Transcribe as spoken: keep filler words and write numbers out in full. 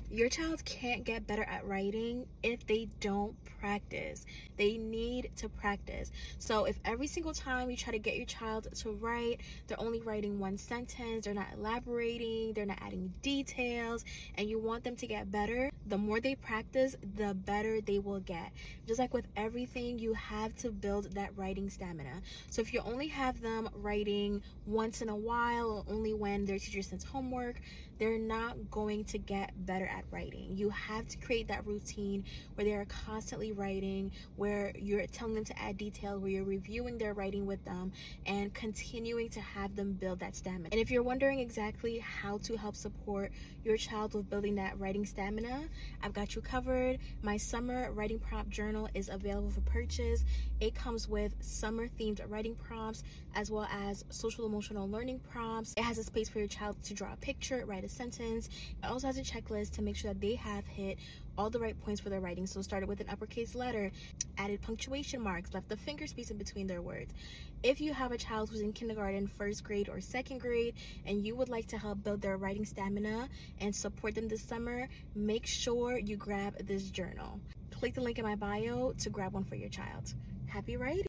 Your child can't get better at writing if they don't practice. They need to practice. So if every single time you try to get your child to write, they're only writing one sentence, they're not elaborating, they're not adding details, and you want them to get better, the more they practice, the better they will get. Just like with everything, you have to build that writing stamina. So if you only have them writing once in a while, or only when their teacher sends homework, they're not going to get better at writing. You have to create that routine where they are constantly writing, where you're telling them to add detail, where you're reviewing their writing with them and continuing to have them build that stamina. And if you're wondering exactly how to help support your child with building that writing stamina, I've got you covered. My summer writing prompt journal is available for purchase. It comes with summer themed writing prompts as well as social emotional learning prompts. It has a space for your child to draw a picture, write a sentence. It also has a checklist to make sure that they have hit all the right points for their writing. So started with an uppercase letter, added punctuation marks, left the finger space in between their words. If you have a child who's in kindergarten, first grade, or second grade, and you would like to help build their writing stamina and support them this summer, make sure you grab this journal. Click the link in my bio to grab one for your child. Happy writing!